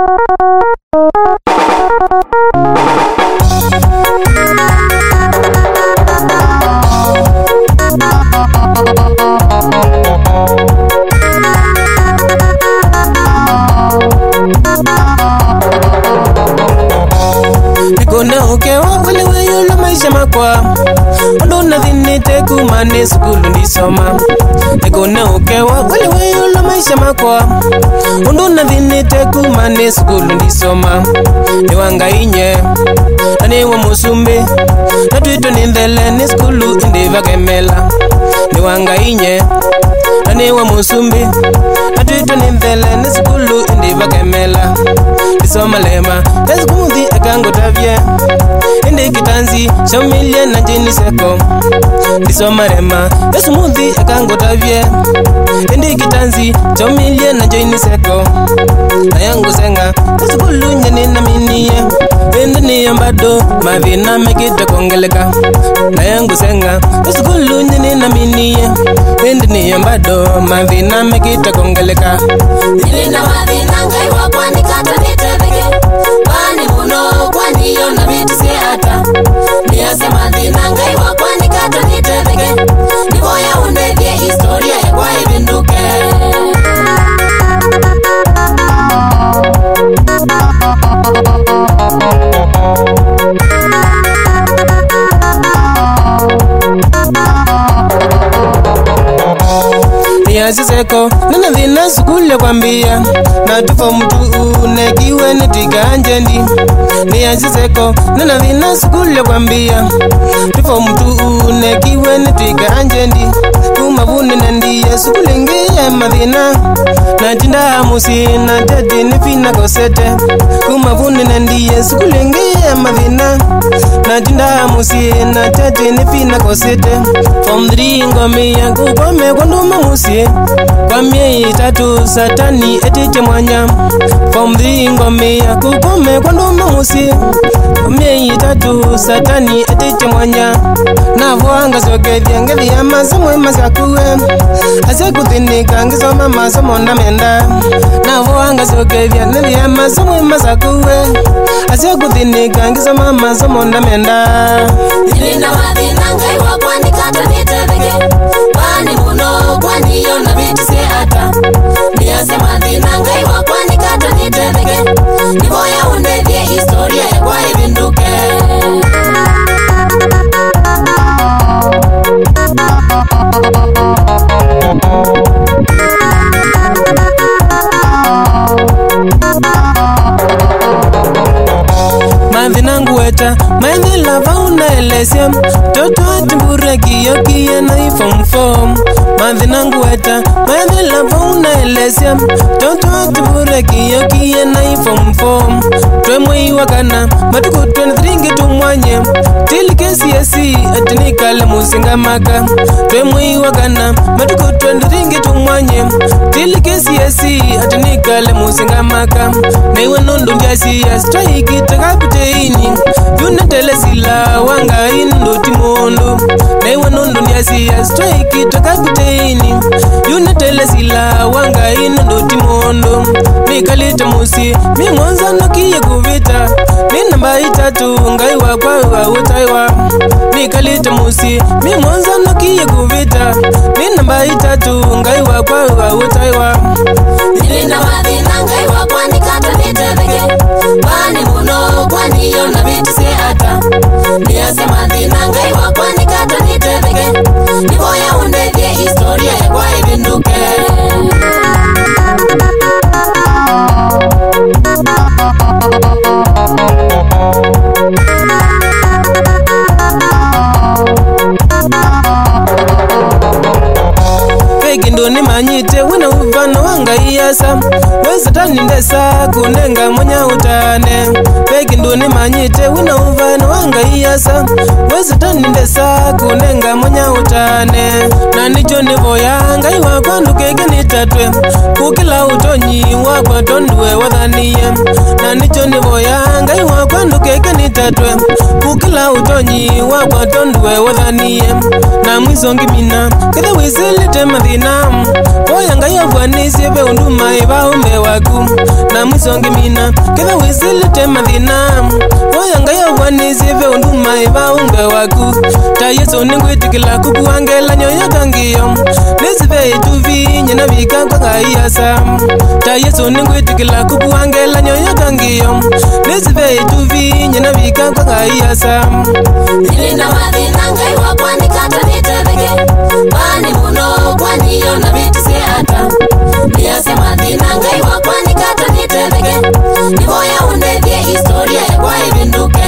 Nikona ukewa wale wayolo maisha makwa Ondona dhinite kumane skulu nisoma Nikona ukewa wale wayolo maisha makwa Ondona dhinite kumane skulu nisoma Niwanga inye Naniwa musumbi Natuito nindele ni skulu indiva gemela Niwanga inye Naniwa musumbi Natuito nindele ni skulu indiva gemela Nisoma lema Neskumudhi akango tavye Indi kitanzi Shamilia na jini seko Nisoma lema Neskumudhi akango tavye Indi kitanzi Shamilia na jini seko Na yangu senga Neskulu njani na miniye Indi ni yambado Mavina mekita kongeleka Na yangu senga Neskulu njani na miniye Indi ni yambado Mavina mekita kongeleka Nilina mavina ngai wakwani kata niteveke Wani muno kwani yona biti siata Niase madhina ngai wakwani kata niteveke Nivoya undevye historia ya kwa ibinduke Niasiseko nana dhina skule kwambia Na tufo mtu unekiwe nitika anjendi Niasiseko nana dhina skule kwambia Tufo mtu unekiwe nitika anjendi Kumabuni nandiye skule ngiye madhina Na tinda musi na tati nifina kosete Kumabuni nandiye skule ngiye madhina Na tinda musi na tati nifina kosete Form 3 ngomia kukome konduma musi Kwa miei 3 satani etite mwanya Form 3 ngomia kukome konduma musi Kwa miei 3 satani etite mwanya Na vuanga sokethia ngethi ya masomo masakuwe Ase kuthinika ngisoma masomo na menda Na vuanga sokethia ngethi ya masomo masakuwe Ase kuthinika ngisoma masomo na menda Nilina madhina ngai wakwani kata niteveke Wani muno kwani yona biti siata Niase madhina ngai wakwani kata niteveke Nivoya undevye historia ya kwa ibinduke Madhina ngueta, madhila vauna elesia Toto atibure kiyo kiye na ifom fom Madhina ngueta, madhila vauna elesia Toto atibure kiyo kiye na ifom fom Twe mwei wakana, matuku 23 tumwanye Tili kesi yesi, atinikale musinga maka Twe mwei wakana, matuku 23 tumwanye Tili kesi yesi, atinikale musinga maka Na iwe nundu mbiasi ya strike itakapiteini Yunatele sila wanga indo timondo Na iwe nundu mbiasi ya strike itakapiteini Yunatele sila wanga indo timondo Nikalita musi, mi mwanza nokiye kuvita Mi namba 3 ngai wakwa utaiwa Nikalita musi, mi mwanza nokiye kuvita Mi namba 3 ngai wakwa utaiwa Nilina madhina ngai wakwani kata niteveke Wani muno kwani yona biti siata Niase madhina ngai wakwani kata niteveke Nivoya undevye historia ya kwa ibinduke Pegindo ni manyite wina uvano wanga iyasa Weza tani ndesa kunenga mwenye utane kinduni manyite wina uvano wanga iyasa wezitani ndesa kunenga monya utane na nicho nivoyanga iwa kwandu keke nitatwe kukila utonyi wakwa tondwe wadhaniye na nicho nivoyanga iwa kwandu keke nitatwe kukila utonyi wakwa tondwe wadhaniye na mwizongi mina kithe wisilite mathina oyanga yavwanisye ve unduma iva umbe waku na mwizongi mina kithe wisilite mathina oyanga yavwanisye ve unduma iva umbe waku ta yesu ningwitikila kukuangela nyoyo kangiyo nisive ituvi nyina vika kwa kaiyasa ta yesu ningwitikila kukuangela nyoyo kangiyo nisive ituvi nyina vika kwa kaiyasa Nilina mathina ngai wakwa nikata nitetheke Wani muno kwani yona vitisi hata Niase mathina ngai wakwa nikata nitetheke Nivoya undethie historia ya kwa ivinduke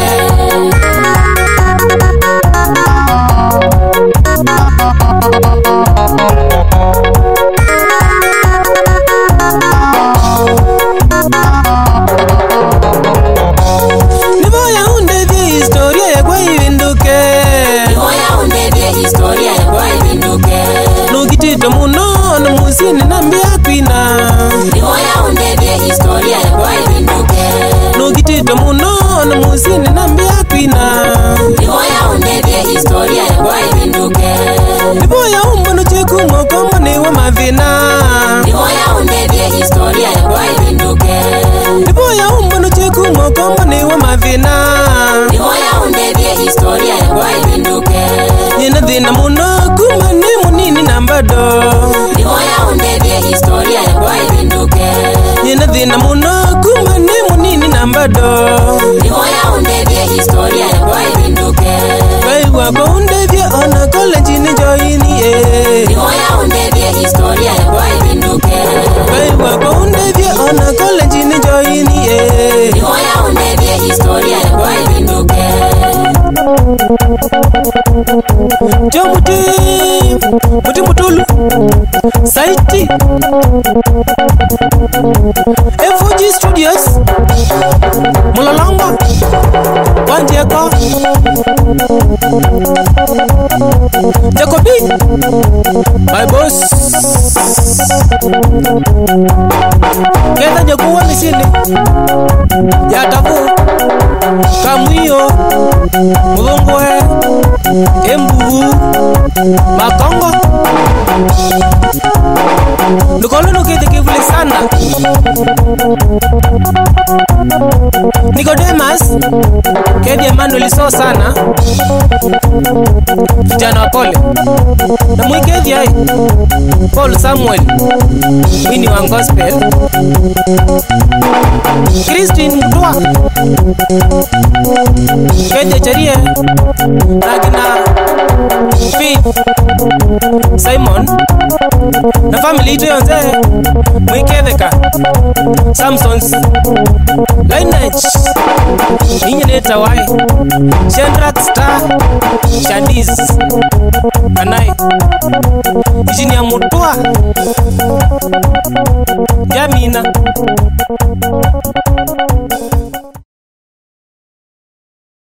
Nivoya undethie historia ya kwa ivinduke Nivoya undethie historia ya kwa ivinduke Nukitito muno na musini nambia kwina Nivoya undethie historia ya kwa ivinduke Nukitito muno na musini nambia kwina Nivoya undethie historia ya kwa ivinduke Nivoya umbono cheku mokombo niwa mathina Nivoya undethie historia ya kwa ivinduke Nivoya umbono cheku mokombo niwa mathina Nivoya undethie historia ya kwa ivinduke Nyina thina muno kuma ni munini na mbado Nivoya undethie historia ya kwa ivinduke Nyina thina muno kuma ni munini na mbado Nivoya undethie historia ya kwa ivinduke Kai wako undethie ona college ni joini Nivoya undethie historia ya kwa ivinduke Kai wako undethie ona college ni joini Nivoya undethie historia ya kwa ivinduke Muti mutulu Saiti FOG Studios Mulolongo Wanjeko Jacobi My boss Kenda nyakuwa misini Yatabu Kamwiyo Mudungwe Embugu Makongo Nikolo nukete kivuli sana Nicodemus Kedi Emmanuel so sana Vijana wa pole Na mwikedi hai Paul Samuel Winnie wa Gospel Christine Mtua Kedi Charie Nagina Faith Simon Na family ito yonze Mwiketheka Samsons Lineage Inye neta wai Shendrat Star Shadiz Anai Virginia Mutua Jamina